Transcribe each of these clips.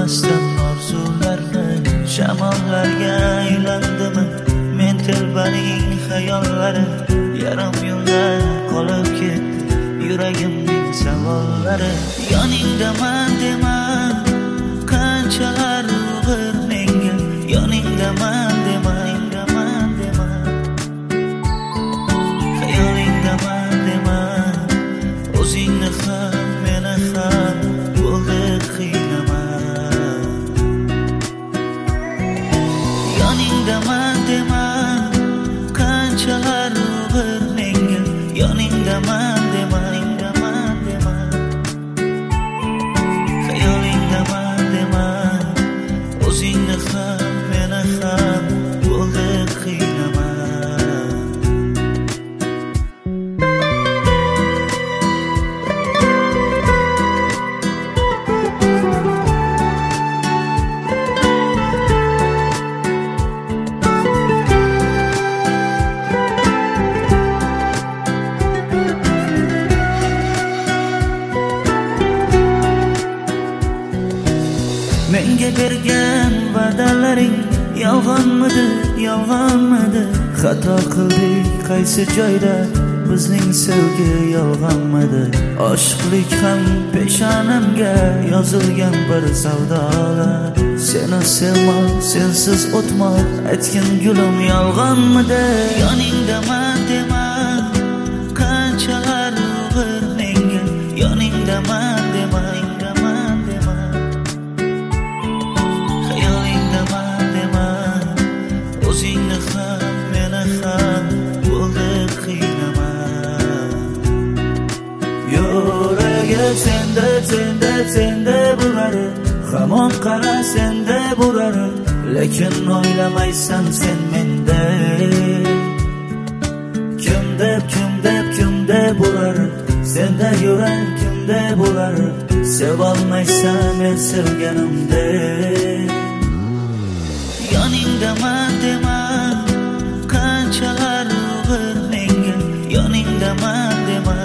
o'ylamasdan orzularni shamollarga aylandimi men telbaning xayollari yarim yo'lda qolib ketdi yuragimning savollari yoningdaman dema qanchalar og'ir menga yoningdaman dema xayolingdaman dema o'zingni ham meni ham bo'ldi qiynama yoningdaman dema qanchalar og'ir menga yoningdaman dema xayolingdaman dema o'zingni ham meni ham bo'ldi qiynama menga bergan va'dalaring yolg'onmidi xato qildik qaysi joyda bizning sevgi yolg'onmidi oshiqlik ham peshonamga yozilgan bir savdolar seni sevmoq sensiz o'tmoq aytgin gulim yolg'onmidi yoningdaman dema qanchalar og'ir menga yoningdaman dema o'zingni ham meni ham bo'ldi qiynama yuragi senda bo'ladi hamon qara senda bo'ladi lekin o'ylamaysan sen menda kimda bo'ladi senda yurak kimda bo'ladi sevolmaysan men sevganimda yoningdaman dema qanchalar og'ir menga yoningdaman dema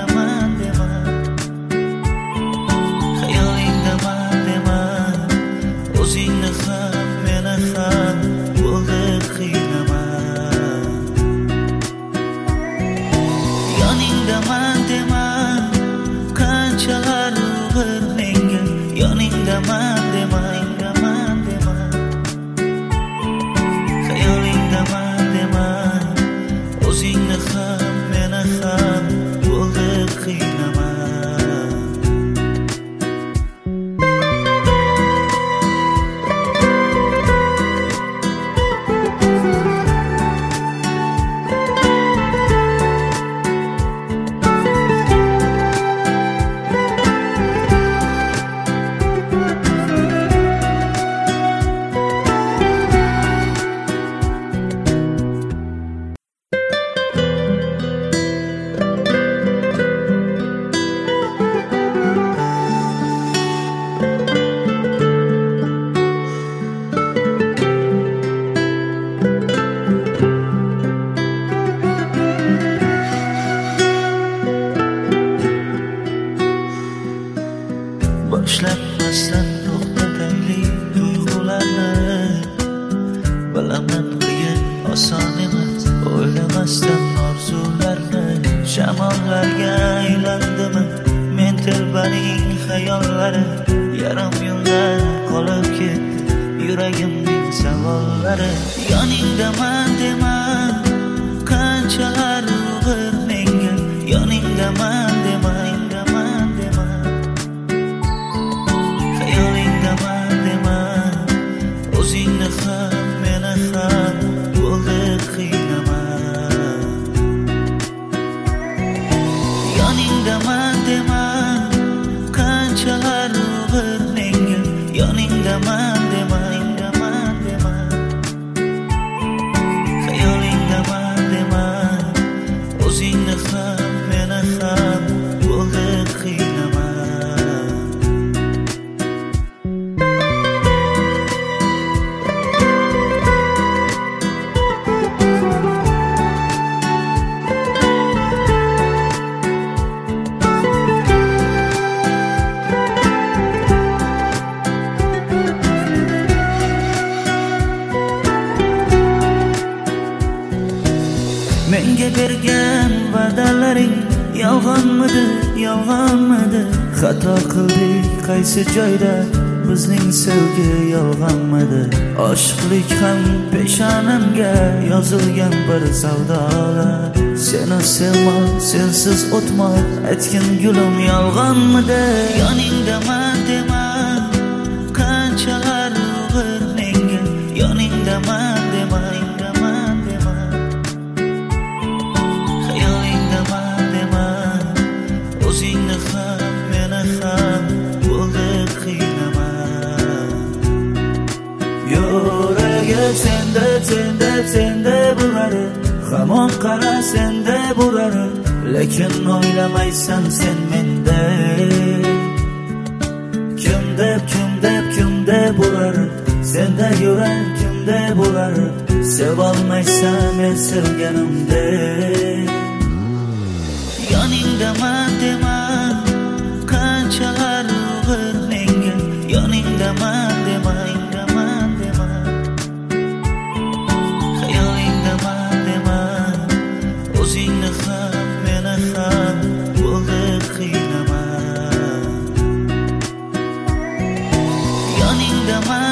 xayolingdaman dema o'zingni ham meni ham bo'ldi qiynama yoningdaman dema qanchalar og'ir menga yoningdaman dema o'zingni ham meni ham bo'ldi qiynama boshlanmasdan to'xtataylik tuyg'ularni bilaman qiyin oson emas o'ylamasdan orzularni shamollarga aylandimi men telbaning xayollari yarim yo'lda qolib ketdi yuragimning savollari yoningdaman dema qanchalar og'ir menga yoningdaman dema o'zingni ham meni ham bo'ldi qiynama yoningdaman dema qanchalar og'ir menga yoningdaman dema xayolingdaman dema o'zingni ham meni ham bo'ldi qiynama menga bergan va'dalaring yolg'onmidi, yolg'onmidi? Xato qildik qaysi joyda, bizning sevgi yolg'onmidi? Oshiqlik ham peshonamga yozilgan bir savdolar. Seni sevmoq, sensiz o'tmoq, aytgin gulim yolg'onmidi? Yoningdaman dema, qanchalar og'ir menga. Yoningdaman dema, xayolingdaman dema. O'zingni ham, meni ham bo'ldi qiynama. Yuragi senda bular, hamon qara senda bular, lekin o'ylamaysan sen menda. Kimda bular, senda yurar kimda bular, sevolmaysan men sevganimdek. Yoningdaman dema, qanchalar og'ir menga. Yoningdaman dema, xayolingdaman dema. O'zingni ham, meni ham bo'ldi qiynama. Yoningdaman